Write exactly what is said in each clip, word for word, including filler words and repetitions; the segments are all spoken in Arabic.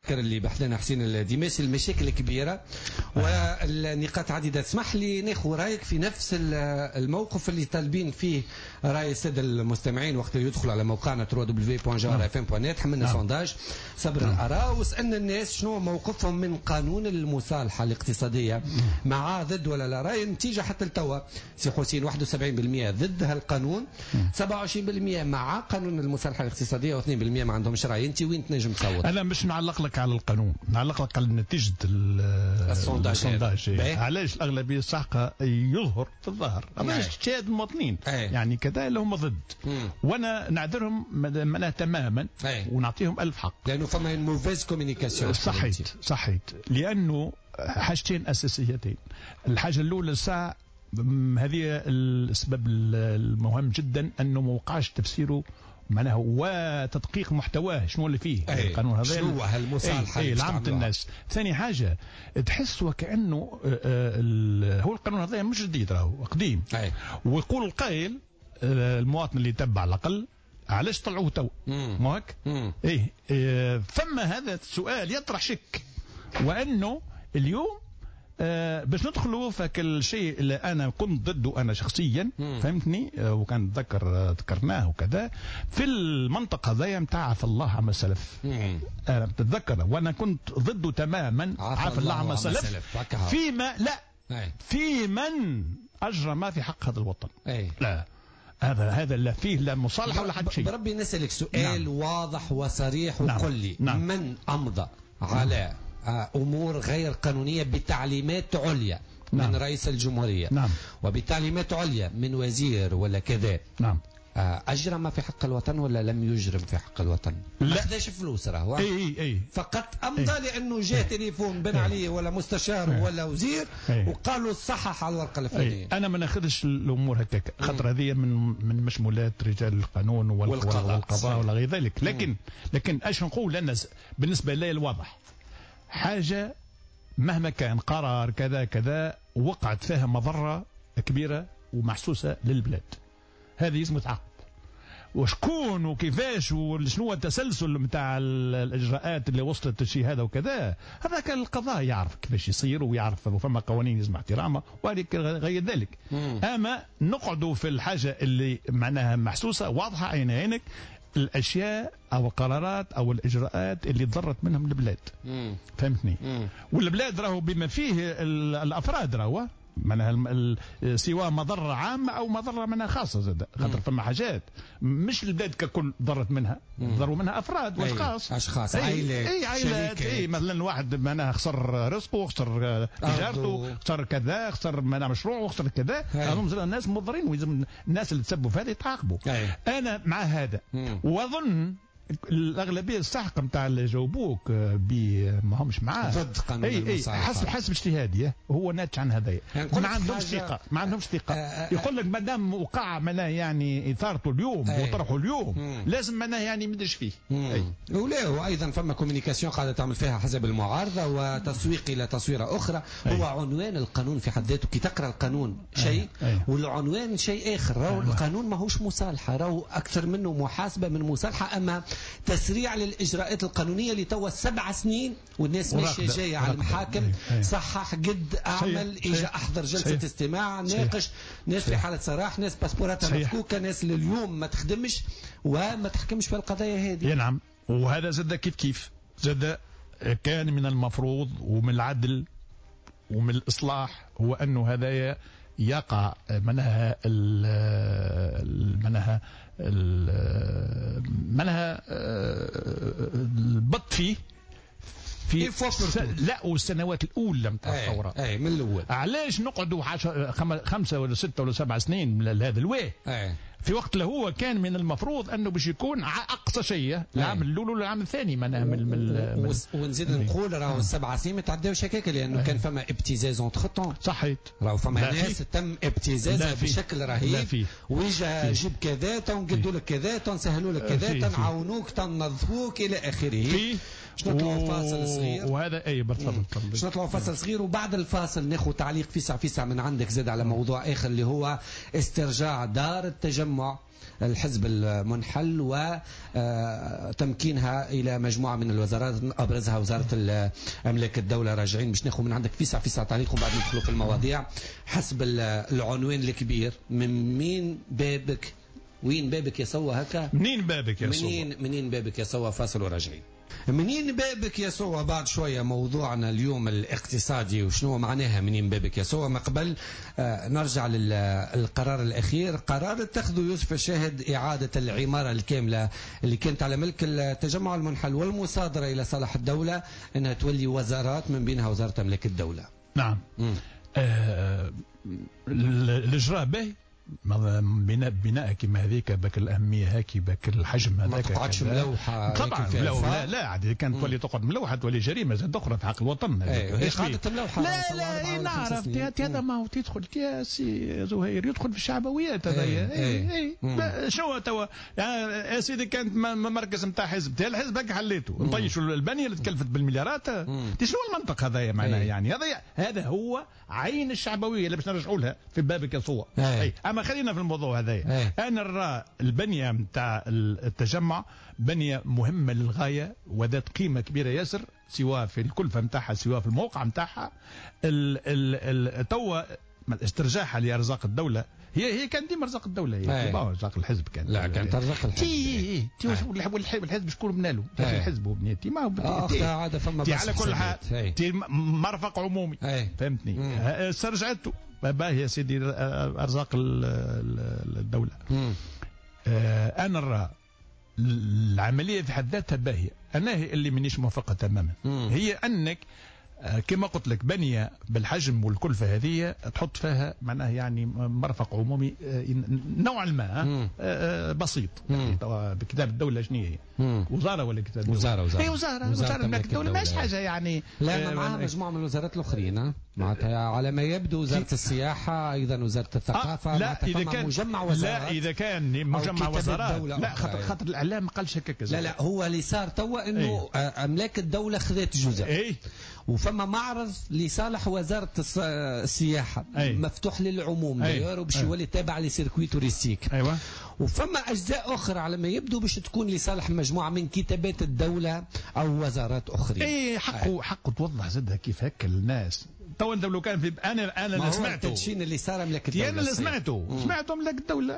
نذكر اللي بحثنا حسين الدماسي المشاكل كبيرة والنقاط عديدة. اسمح لي ناخذ رايك في نفس الموقف اللي طالبين فيه راي الساده المستمعين وقت اللي يدخلوا على موقعنا دبليو دبليو دبليو دوت جوهر اف ام دوت نت. حملنا نعم. سونداج صبر نعم. الآراء وسألنا الناس شنو موقفهم من قانون المصالحة الاقتصادية، مع ضد ولا لا. راي النتيجة حتى التوا سي حسين واحد وسبعين بالمئة ضد هالقانون، سبعة وعشرين بالمئة مع قانون المصالحة الاقتصادية واثنين بالمئة ما عندهمش راي. انت وين تنجم تصوت؟ انا مش نعلق لك على القانون، نعلق لك على نتيجة السونداج. علاش الأغلبية الساحقة يظهر في الظاهر مش اجتهاد المواطنين يعني كذا اللي هم ضد، مم. وانا نعذرهم معناها تماما أي. ونعطيهم الف حق لانه فما موفيز كوميونيكاسيون. صحيت صحيت لانه حاجتين اساسيتين. الحاجه الاولى الساعه هذه السبب المهم جدا انه ما وقعش تفسيره معناها وتدقيق محتواه شنو اللي فيه أي. القانون هذا شنو هالمصالحه اي لعمة الناس. ثاني حاجه تحس وكانه هو القانون هذا مش جديد راهو قديم أي. ويقول القائل المواطن اللي يتبع على الاقل علاش طلعوه تو مو هيك؟ ايه, إيه ثم هذا السؤال يطرح شك وانه اليوم آه باش ندخلوا فكل شيء اللي انا كنت ضده انا شخصيا مم. فهمتني آه وكان ذكر آه ذكرناه وكذا في المنطقه هذيا نتاع عفى الله عما سلف. انا بتتذكر وانا كنت ضده تماما عفى الله عما سلف فيما لا أي. في من اجرى ما في حق هذا الوطن أي. لا هذا هذا لا فيه لا مصالحه ولا حد شيء. بربي نسالك سؤال نعم. واضح وصريح نعم. وقل لي نعم. من امضى على أمور غير قانونية بتعليمات عليا نعم. من رئيس الجمهورية نعم. وبتعليمات عليا من وزير ولا كذا نعم. أجرم في حق الوطن ولا لم يجرم في حق الوطن؟ ما خداش فلوس راهو اي اي اي فقط امضى أي. لانه جاء تليفون بن علي ولا مستشار أي. ولا وزير أي. وقالوا صحح على الورقه الفلانيه. انا ما ناخذش الامور هكاك خاطر هذه من من مشمولات رجال القانون والقضاء, والقضاء ولا غير ذلك. لكن لكن ايش نقول انا بالنسبه لي الواضح حاجه مهما كان قرار كذا كذا وقعت فيها مضره كبيره ومحسوسه للبلاد هذه لازم تعاقب. وشكون وكيفاش وشنو التسلسل نتاع الاجراءات اللي وصلت للشيء هذا وكذا هذا كان القضاء يعرف كيفاش يصير ويعرف وفما قوانين لازم احترامها غير ذلك. مم. اما نقعدوا في الحاجه اللي معناها محسوسه واضحه عين عينك الاشياء او القرارات او الاجراءات اللي ضرت منهم البلاد. مم. فهمتني؟ مم. والبلاد راهو بما فيه الافراد راهو معناها سواء مضرة عامة أو مضرة منها خاصة زاد خاطر فما حاجات مش البلاد ككل ضرت منها ضروا منها أفراد وأشخاص أشخاص أي عائلات أي عائلات أي مثلا واحد معناها خسر رزقه خسر تجارته خسر كذا خسر معناها مشروعه خسر كذا هذول الناس مضرين ولازم الناس اللي تسبوا في هذا يتعاقبوا. أنا مع هذا وأظن الأغلبية الساحقة نتاع اللي جاوبوك بي ما همش معاه ضد قانون المصالحة حسب حسب اجتهادي هو ناتج عن هذايا يعني ما عندهمش ثقة ما عندهمش ثقة يقول لك ما دام وقع معناه يعني إثارته اليوم وطرحه اليوم مم. لازم معناه يعني ما ندش فيه. ولا وأيضا فما كوميونيكاسيون قاعدة تعمل فيها حسب المعارضة وتسويق إلى تصويرة أخرى. أي. هو عنوان القانون في حد ذاته كي تقرأ القانون شيء والعنوان شيء آخر. راهو القانون ما هوش مصالحة راهو أكثر منه محاسبة من مصالحة أما تسريع للإجراءات القانونية اللي توا سبع سنين والناس ماشية جاية على المحاكم صحح قد أعمل إجا أحضر جلسة استماع ناقش ناس في حالة سراح ناس باسبوراتها مفكوكة ناس لليوم ما تخدمش وما تحكمش في القضايا هذه. نعم وهذا زاد كيف كيف زاد كان من المفروض ومن العدل ومن الإصلاح هو أنه هذا يقع منها منها منها البط فيه في س... لا والسنوات الاولى نتاع الثوره اي من الاول. علاش نقعدوا خم... خمسه ولا سته ولا سبع سنين من هذا الويه في وقت اللي هو كان من المفروض انه باش يكون اقصى شيء العام الاول والعام الثاني من من, من... من... ونزيد نقول راهو السبع سنين ما تعداوش هكاك لانه كان فما ابتزاز اونتر طون. صحيت راهو فما ناس تم ابتزازها بشكل رهيب ويجا جيب كذا تنقدوا لك كذا تنسهلوا لك كذا تنعاونوك تنظفوك الى اخره. باش نطلعوا فاصل صغير وهذا اي بالفضل باش نطلعوا فاصل صغير وبعد الفاصل ناخذ تعليق فيسع فيسع من عندك زاد على موضوع اخر اللي هو استرجاع دار التجمع تجمع الحزب المنحل وتمكينها إلى مجموعة من الوزارات أبرزها وزارة أملاك الدولة. راجعين باش ناخذ من عندك فيسع فيسع تعليقكم بعد ندخلوا في المواضيع حسب العنوان الكبير. من مين بابك وين بابك يا سوا هكا؟ منين بابك يا سوا؟ منين منين بابك يا سوا؟ فاصل وراجعين. منين بابك يا سوا بعد شوية. موضوعنا اليوم الاقتصادي وشنو معناها منين بابك يا سوا. ما قبل آه نرجع للقرار الأخير، قرار اتخذه يوسف الشاهد إعادة العمارة الكاملة اللي كانت على ملك التجمع المنحل والمصادرة إلى صالح الدولة أنها تولي وزارات من بينها وزارة أملاك الدولة. نعم. آه الإجراء باهي، بناء بناء كيما هذيك بك الأهمية هاكي بك الحجم هذاك ما تقعدش ملوحة طبعا. لا لا عاد كانت تولي تقعد ملوحة تولي جريمة زاد أخرى في حق الوطن. هي قاعدة ملوحة. لا لا نعرف هذا ما هو تدخل يا سي زهير يدخل في الشعبويات هذايا. اي اي شو توا يا سيدي كانت مركز نتاع حزب الحزب هكا حليته نطيشوا البنية اللي تكلفت بالمليارات. شنو المنطق هذايا معناها يعني هذا هذا هو عين الشعبوية اللي باش نرجعوا لها في بابك يا صور. اما خلينا في الموضوع هذا. انا نرى البنيه نتاع التجمع بنيه مهمه للغايه وذات قيمه كبيره ياسر، سواء في الكلفه نتاعها سواء في الموقع نتاعها. توا استرجاعها لارزاق الدوله هي هي كانت ديما ارزاق الدوله هي ارزاق الحزب كان. لا كانت ارزاق الحزب. تي تي الحزب شكون بنالو الحزب هو بنيتي ما هو عاده فما بس على كل حال تي مرفق عمومي فهمتني استرجعته باهي يا سيدي ارزاق الدوله. انا نرى العمليه في حد ذاتها باهيه، انا هي اللي مانيش موافقه تماما. هي انك كما قلت لك بنيه بالحجم والكلفه هذه تحط فيها معناها يعني مرفق عمومي نوعا ما بسيط. يعني بكتاب الدوله شنو هي؟ وزاره ولا كتاب الدوله؟ وزاره وزاره هي وزاره وزاره ملك الدوله ماش حاجه يعني. لا معها مجموعه من الوزارات الاخرين معناتها على ما يبدو وزاره السياحه ايضا وزاره الثقافه. آه لا اذا كان مجمع وزارات. لا اذا كان مجمع وزارات لا خاطر خاطر الاعلام ما قالش هكاك. لا لا هو اللي صار توا انه ايه؟ املاك الدوله خذت جزء ايه؟ وفما معرض لصالح وزارة السياحة أي. مفتوح للعموم داير وباش يولي تابع لسيركوي توريستيك. أيوة. وفما أجزاء أخرى على ما يبدو باش تكون لصالح مجموعة من كتابات الدولة أو وزارات أخرى. إيه حقه حقه توضح زادها كيف هكا للناس. تو انت لو كان في انا انا اللي سمعته التدشين اللي صار ملك الدوله انا اللي سمعته سمعته ملك الدوله.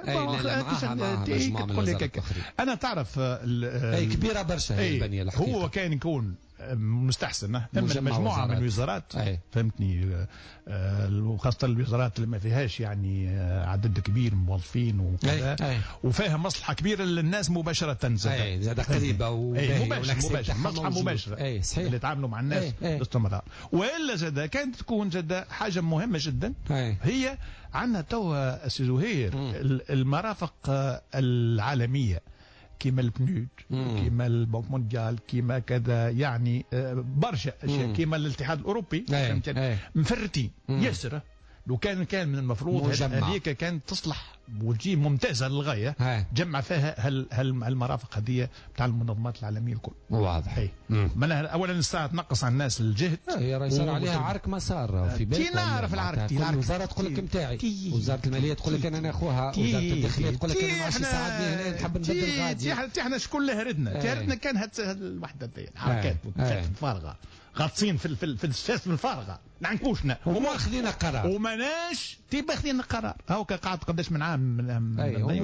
انا تعرف اي كبيره برشا هي البنيه الحقيقه. هو كان يكون مستحسن ثم مجموعه من الوزارات فهمتني، وخاصه الوزارات اللي ما فيهاش يعني عدد كبير موظفين وكذا وفيها مصلحه كبيره للناس مباشره زاد زاد قريبه ومباشره مباشره مصلحه مباشره اللي يتعاملوا مع الناس باستمرار. والا زاد كانت تكون زاد حاجه مهمه جدا. هي عندنا توا سي زهير المرافق العالميه كيما البنود كيما البنك مونديال كيما كذا يعني برشا اشياء كيما الاتحاد الاوروبي مفرتين ياسر. لو كان كان من المفروض هذيك كانت تصلح وتجي ممتازه للغايه جمع فيها هالمرافق هذه بتاع المنظمات العالميه الكل. واضح. معناها اولا الساعه تنقص على الناس الجهد. هي راه يصير عليها عرك مسار في بالك. نعرف العرك. كل وزاره تقول لك نتاعي، وزاره الماليه تقول لك انا ناخوها، وزاره الداخليه تقول لك انا ما عادش يساعدني هنا نحب نبدل غادي. احنا شكون اللي هردنا؟ هردنا كان هاد الوحده الحركات فارغه غاطسين في في في السياسه الفارغه نعنكوشنا وما خذينا قرار وماناش تيبا خذينا قرار. هاو قاعد قداش من عام من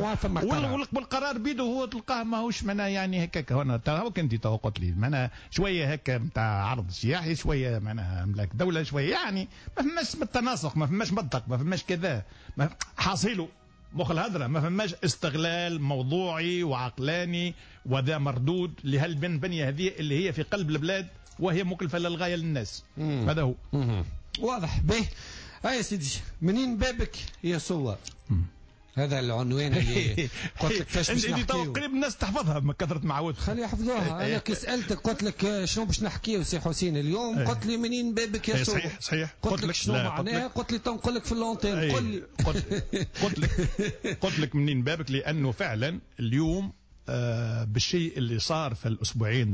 والقرار بيدو هو تلقاه ماهوش معناه يعني هكاك. هنا هاو كنت تو قلت لي معناه شويه هكا نتاع عرض سياحي شويه معناها املاك دوله شويه يعني ما فماش بالتناسق ما فماش منطق ما فماش كذا حاصله مخ الهدرة ما فماش استغلال موضوعي وعقلاني وذا مردود لهالبنية هذه اللي هي في قلب البلاد وهي مكلفة للغاية للناس. مم. هذا هو. مم. واضح به. هاي يا سيدي منين بابك يا سوا. هذا العنوان اللي قلت لك فاش باش نحكيو. انت قريب الناس تحفظها من كثرة معاودها. خلي يحفظوها. انا كي سالتك قلت لك شنو باش نحكيو سي حسين اليوم قلت لي منين بابك يا سوا. صحيح صحيح. قلت لك شنو معناها قلت لي تنقول لك في اللونتين قل لي. قلت لك قلت لك منين بابك لانه فعلا اليوم آه بالشيء اللي صار في الاسبوعين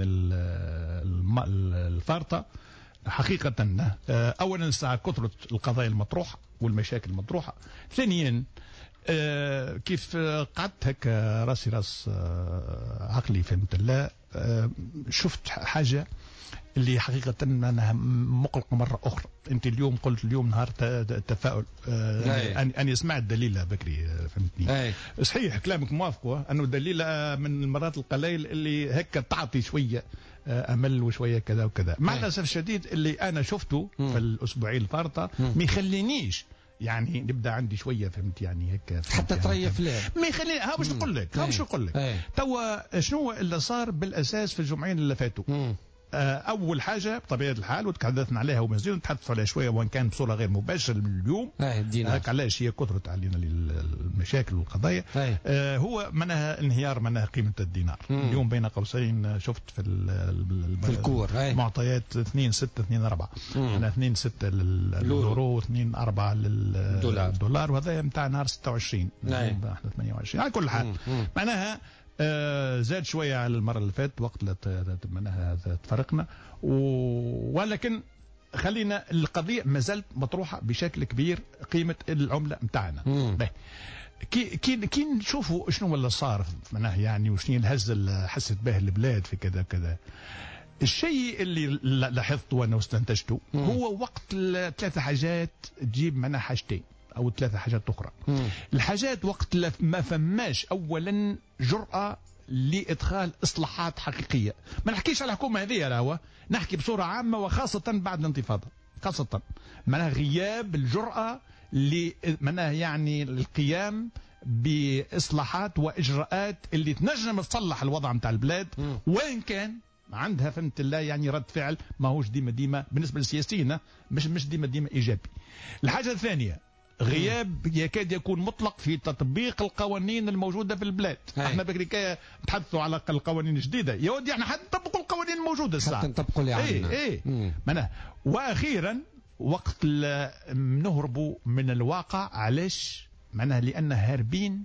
الفارطه حقيقه آه اولا ساعه كثره القضايا المطروحه والمشاكل المطروحه. ثانيا آه كيف قعدت هكا راسي راس آه عقلي فهمت الله. آه شفت حاجة اللي حقيقة أنا مقلق مرة أخرى. أنت اليوم قلت اليوم نهار التفاؤل. آه أنا سمعت دليلة بكري فهمتني. أي. صحيح كلامك موافقه أنه دليلة من المرات القليل اللي هكا تعطي شوية امل وشويه كذا وكذا. مع الاسف الشديد اللي انا شفته مم. في الاسبوعين الفارطه ما يخلينيش يعني نبدا عندي شويه فهمت يعني هيك حتى تريف لا ما يخليني. ها باش نقول لك ها باش نقول لك توا شنو اللي صار بالاساس في الجمعين اللي فاتوا. مم. اول حاجه بطبيعه الحال وتحدثنا عليها ومازلنا نتحدث عليها شويه وان كان بصوره غير مباشره من اليوم. هاك علاش هي كثرت علينا المشاكل والقضايا. آه هو معناها انهيار معناها قيمه الدينار. مم. اليوم بين قوسين شفت في في الكور معطيات اثنين ستة اثنين أربعة. انا اثنين ستة لليورو واثنين أربعة للدولار وهذا نتاع نهار ستة وعشرين احنا ثمانية وعشرين على كل حال. معناها آه زاد شوية على المرة اللي فاتت وقت معناها تفرقنا ولكن خلينا القضية ما زالت مطروحة بشكل كبير قيمة العملة متاعنا. كي كي كي نشوفوا شنو اللي صار معناها يعني وشنو الهزة اللي حست به البلاد في كذا كذا. الشيء اللي لاحظته وانا واستنتجته هو وقت ثلاثة حاجات تجيب معنا حاجتين او ثلاثة حاجات اخرى. مم. الحاجات وقت ما فماش اولا جرأة لادخال اصلاحات حقيقيه. ما نحكيش على الحكومه هذه راهو نحكي بصوره عامه وخاصه بعد الانتفاضه خاصه معناها غياب الجرأة معناها يعني القيام باصلاحات واجراءات اللي تنجم تصلح الوضع نتاع البلاد. مم. وين كان عندها فهمت الله يعني رد فعل ما هوش ديما ديما بالنسبه للسياسيين مش مش ديما ديما ايجابي. الحاجه الثانيه غياب يكاد يكون مطلق في تطبيق القوانين الموجودة في البلاد. هاي. احنا بكري نتحدثوا على القوانين الجديدة يا ودي احنا حتى نطبقوا القوانين الموجودة الساعة حتى نطبقوا اللي عندنا. ايه ايه معناها. واخيرا وقت نهربوا من الواقع علاش معناها لان هاربين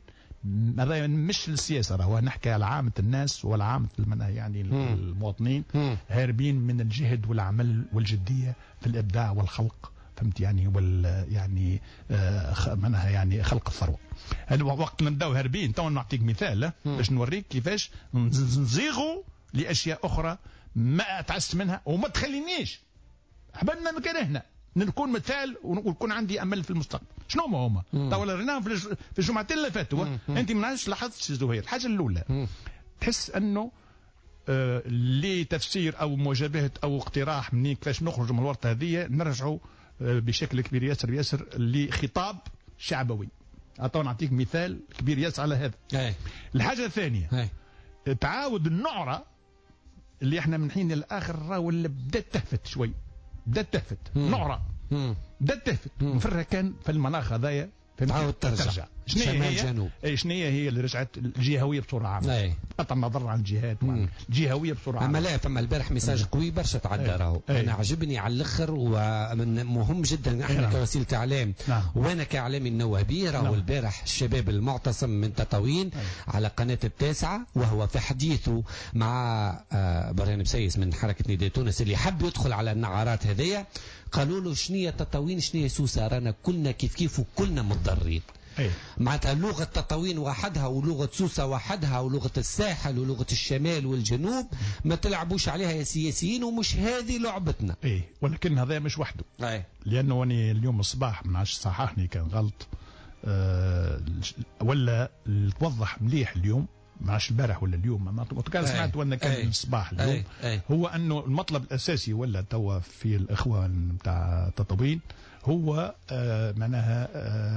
مش السياسة راهو نحكي على عامة الناس وعلى عامة يعني المواطنين. مم. هاربين من الجهد والعمل والجدية في الابداع والخلق فهمت يعني وال يعني آه منها يعني خلق الثروه. هذا وقت نبداو هاربين. تو نعطيك مثال باش نوريك كيفاش نزيغوا لاشياء اخرى ما تعست منها وما تخلينيش حبلنا مكان هنا نكون مثال ويكون عندي امل في المستقبل. شنو ما هما تو ريناهم في الجمعتين اللي فاتوا. انت ما عادش لاحظت زهير الحاجه الاولى مم. تحس انه آه لتفسير او مواجهه او اقتراح منين كيفاش نخرجوا من الورطه هذه نرجعوا بشكل كبير ياسر ياسر لخطاب شعبوي. أعطوا نعطيك مثال كبير ياسر على هذا. أي. الحاجة الثانية أي. تعاود النعرة اللي احنا من حين للآخر راهو اللي بدأت تهفت شوي بدأت تهفت مم. نعرة مم. بدأت تهفت مفرها كان في المناخ هذايا تعاود ترجع, ترجع. شنو هي الجنوب اي شنو هي اللي رجعت الجهويه بصوره عامه قطع النظر عن الجهات الجهويه بصوره عامه. اما لا فما البارح ميساج قوي برشا تعدى راهو انا عجبني على الاخر ومهم جدا احنا كوسيله اعلام نعم. وانا كاعلامي النوابي راهو نعم. البارح الشباب المعتصم من تطاوين أي. على قناه التاسعه وهو في حديثه مع برهان بسيس من حركه نداء تونس اللي حب يدخل على النعارات هذيا قالوا له شنية تطاوين شنية سوسه رانا كلنا كيف كيف وكلنا متضررين. أيه. معناتها لغة تطاوين وحدها ولغة سوسة وحدها ولغة الساحل ولغة الشمال والجنوب ما تلعبوش عليها يا سياسيين ومش هذه لعبتنا. ايه ولكن هذا مش وحده. أيه. لأنه أنا اليوم الصباح من عش صححني كان غلط أه ولا توضح مليح اليوم معش البارح ولا اليوم ما كان سمعت وانا كان أي. الصباح اليوم أي. أي. هو انه المطلب الاساسي ولا توا في الاخوان بتاع تطاوين هو آه معناها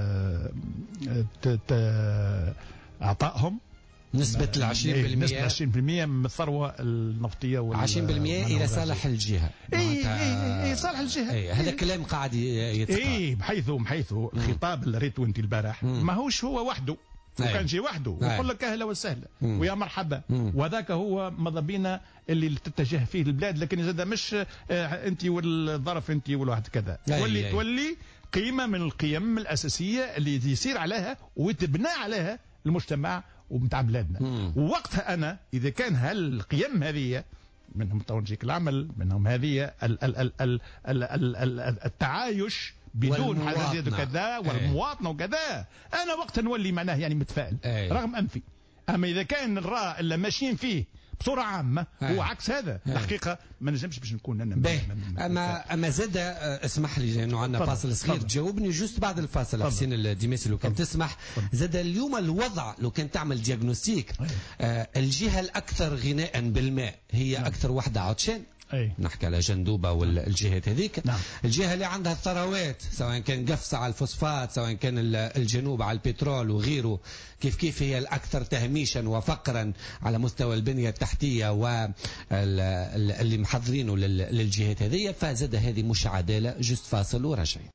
آه اعطائهم نسبة العشرين بالمئة نسبة العشرين بالمئة من الثروة النفطية عشرين بالمئة إلى صالح الجهة. إيه إيه إيه صالح الجهة. إيه هذا كلام قاعد يتقال. إيه بحيث بحيث الخطاب اللي ريته أنت البارح ما هوش هو وحده. وكان شيء وحده ويقول لك اهلا وسهلا ويا مرحبا وذاك هو ماذا بينا اللي تتجه فيه البلاد. لكن اذا مش انت والظرف انت والواحد كذا تولي تولي قيمه من القيم الاساسيه اللي يسير عليها ويتبنى عليها المجتمع ومتاع بلادنا. ووقتها انا اذا كان هالقيم هذه منهم تنسيق العمل منهم هذه ال ال ال ال ال ال ال التعايش بدون حاجات وكذا والمواطنه وكذا، انا وقت نولي معناه يعني متفائل أي. رغم انفي. اما اذا كان نرى الا ماشيين فيه بصوره عامه أي. هو عكس هذا أي. الحقيقه ما نجمش باش نكون انا باهي. اما اما زاد اسمح لي لانه عندنا فاصل صغير، جاوبني جوست بعد الفاصل حسين الدميسي لو كان تسمح. زاد اليوم الوضع لو كان تعمل دياغنوستيك آه الجهه الاكثر غناء بالماء هي نعم. اكثر وحده عطشان. أي. نحكي على جندوبة والجهات هذيك. نعم. الجهة اللي عندها الثروات سواء كان قفصة على الفوسفات سواء كان الجنوب على البترول وغيره، كيف كيف هي الأكثر تهميشا وفقرا على مستوى البنية التحتية واللي محضرينه للجهات هذه. فزاد هذه مش عدالة. جست فاصل ورجعين.